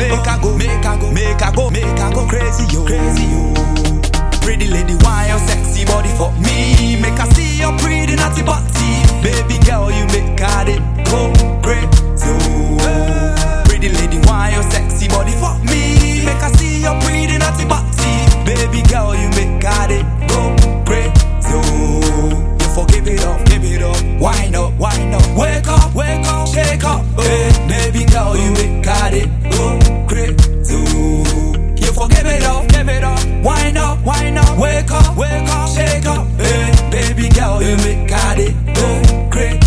make I go crazy, yo. Pretty lady, why your sexy body for me? Make I see your pretty naughty body. Baby girl, you make it go crazy. Pretty lady, why your sexy body for me? Make I see your pretty naughty body. Baby girl, you make it go crazy. You forgive it up, give it up. Why not? Wake up, shake up. Hey, baby girl, you make it go crazy. You forgive it up, give it up. Why not? Wake up, shake up. Hey, baby girl, you make it go crazy.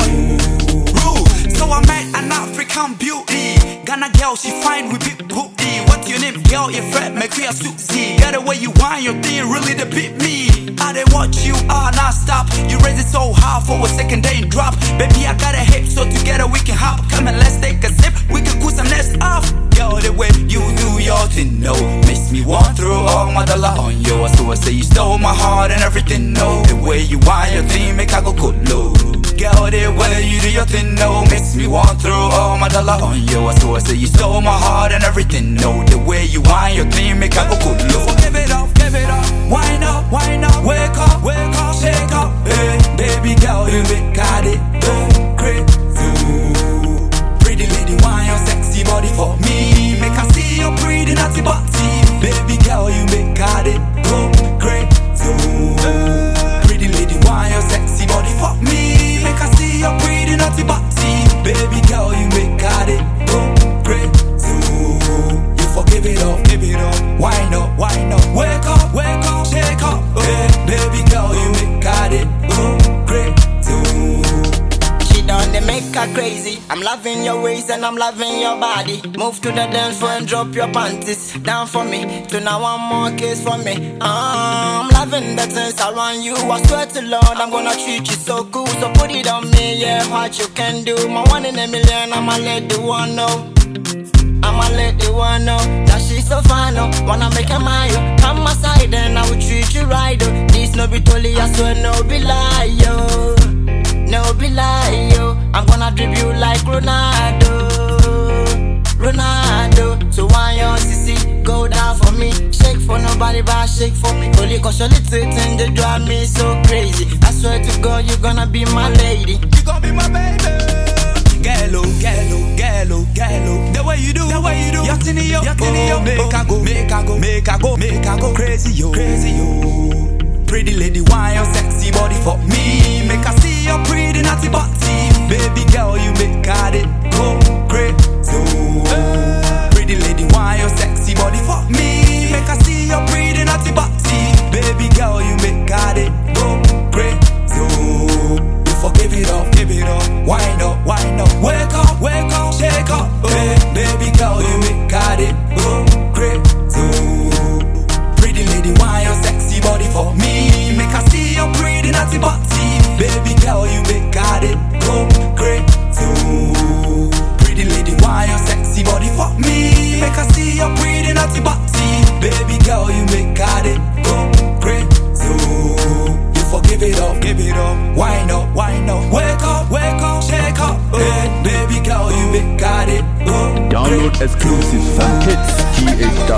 So I met an African beauty. Ghana girl, she fine with big booty. What's your name, girl? Your friend, make me a Susie. Get the way you want your thing, really the beat me. I didn't watch you, not stop. You raise it so high for a second, then drop. Baby, I got a hip, so together we can hop. Come and let's take a sip, we can cool some next off. Girl, the way you do your thing, no, makes me want throw all my dollar on you. So I say you stole my heart and everything, no. The way you want your thing, make I go cool low. Girl, the way you do your thing, no, makes me want throw all my dollar on you. So I say you stole my heart and everything, no. The way you want your thing, make I go cool low. Give it up, why not? Wake up, shake up. Hey, baby girl, you make it go crazy. Pretty lady, why your sexy body for me? Make I see your pretty naughty body. Baby girl, you make it go crazy. Pretty lady, why your sexy body for me? Make I see your pretty naughty body. Baby girl, you make it go crazy. You forgive it up, give it up. Why not? Wake up, shake up. Hey, baby girl, you make it go crazy. She done they make her crazy. I'm loving your ways and I'm loving your body. Move to the dance floor and drop your panties down for me. To now one more kiss for me. I'm loving the things around you. I swear to Lord, I'm gonna treat you so cool. So put it on me, yeah, what you can do. My 1 in a million, I'ma let the one know. That she's so fine, oh. Wanna make a mile. Come my side and I will treat you right, oh. This no be totally, I swear no be lie, yo. No be lie, yo. I'm gonna drip you like Ronaldo. So why your sissy go down for me? Shake for nobody but shake for me. Only cause your little thing they drive me so crazy. I swear to God you're gonna be my lady. You gonna be my baby. Gallo. The way you do. Yatinio. Make I go crazy, yo. Pretty lady, why your sexy body for me? Make I see your pretty naughty body. Baby girl, you make it go crazy. Pretty lady, why your sexy body for me? Make I see your pretty naughty body. Baby girl, you make it go crazy. You forgive it up, give it up. Why not? Wake up, shake up. Hey, baby girl, you make it go crazy. Pretty lady, why your sexy body for me? Make I see your pretty naughty body. Baby girl, you make it go crazy. Pretty lady, why your sexy body for me? Make I see your pretty naughty body. Baby girl, you make it go crazy. You forgive it up, give it up. Why not? Wake up, shake up. Hey, baby girl, you make it go Download exclusives from kidsgh.com.